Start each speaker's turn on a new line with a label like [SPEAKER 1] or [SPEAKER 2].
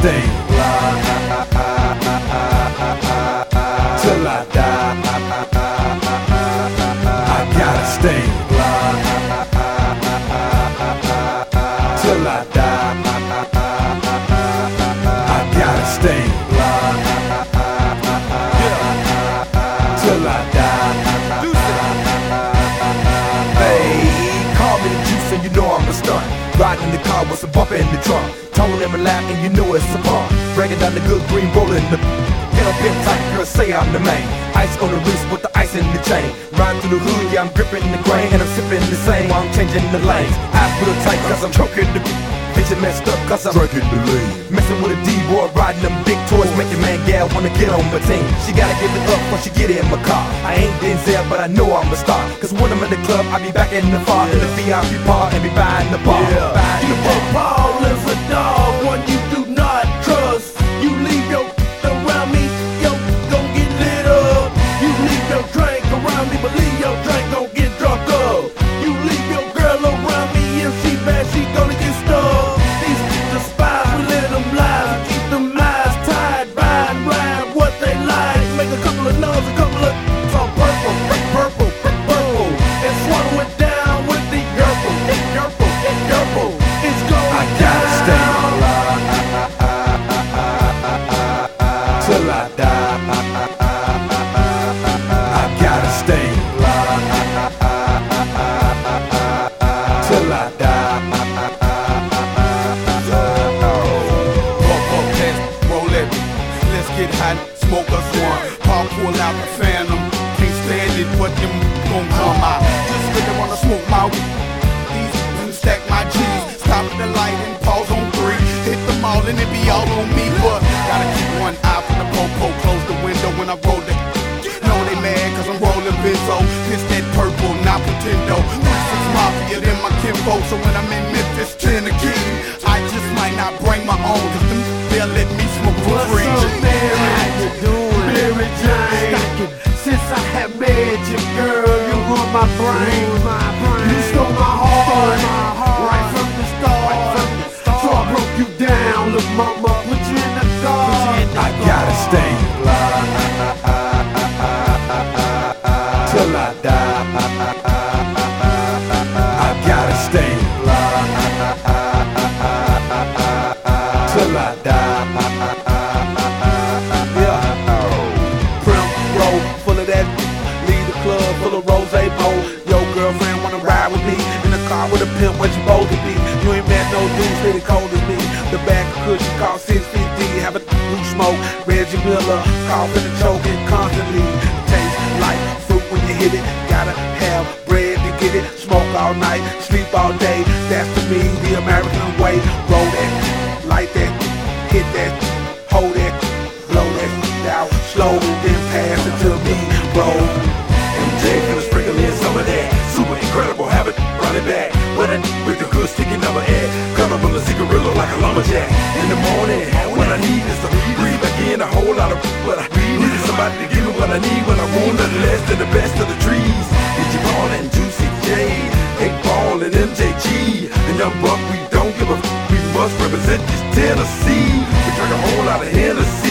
[SPEAKER 1] stay fly till I die. I gotta stay fly till I die. I gotta stay fly till I die. Hey, call me the juice and you know I'm a stunt. Riding in the car with some bumper in the trunk. Tone in my lap and you know it's a bump. Breaking down the good green rolling the get up in tight, girl, say I'm the main. Ice on the wrist with the ice in the chain. Riding through the hood, yeah, I'm gripping the grain. And I'm sipping the same while I'm changing the lanes. Eyes real tight cause I'm choking the bitch messed up cause I'm drinking the lane. Messing with a D-boy, riding them big toys. Make your man gal wanna get on my team. She gotta give it up before she get in my car. I ain't Denzel, but I know I'm a star. Cause when I'm in the club, I be back in the bar. In the VIP bar and be buying the bar.
[SPEAKER 2] DJ Paul is a dog, one you do not trust. You leave your around me, yo, gon' get lit up. You leave your drink around me, but leave your drink gon' get drunk up. You leave your girl around me, if she bad, she gonna get stuck. These the spies, we let them lie, keep them eyes tied, ride and ride what they like. Make a couple of numbers, a couple of some purple, purple, purple, and swallow it down with the purple, purple. It's going
[SPEAKER 1] I gotta stay till I die. I gotta stay till I die.
[SPEAKER 3] Roll it, let's get hot, smoke us one. Paul pull out the Phantom, can't stand it, but them gon' come out. Just really wanna smoke my these and stack my G's. Stop at the light and pause on 3. Hit them all and it be all on me, but gotta keep one eye for the popo. Close the window when I roll it. Know they mad cause I'm rolling Benzo. It's that purple, not pretendo. 3-6 Mafia, then my kinfolk. So when I'm in Memphis, 10 again. I just might not bring my own, cause them, they'll let me smoke for free.
[SPEAKER 2] What's up, Mary? How you doing? Mary Jane. Since I have met you, girl, you run my brain. You stole my heart, right from the start. So I broke you down, look, mama, put you in the dark.
[SPEAKER 1] I gotta stay till I die. I gotta stay till I die.
[SPEAKER 2] Prim roll full of that, leave the club full of rose bowl. Yo, girlfriend wanna ride with me in the car with a pimp, what you supposed to be? You ain't met no dudes really cold as me. The bag of cushion cost 650. Have a blue smoke, Reggie Miller, coughing and choking constantly. Tastes like fruit when you hit it. Gotta have bread to get it. Smoke all night, sleep all day. That's to me the American way. Roll that, light that, hit that, hold that, blow that out slow, then pass it to me, bro.
[SPEAKER 1] MJ gonna sprinkle in some of that super incredible habit, run it back. But with the good sticky number ad, coming a cigarillo like a lumberjack. In the morning, when I need is to breathe back in a whole lot of but I needed somebody to give me what I need when I want nothing less than the best of the trees. DJ Paul and Juicy J, 8Ball and MJG, and Young Buck, we don't give a we must represent this Tennessee. We drink a whole lot of Hennessy.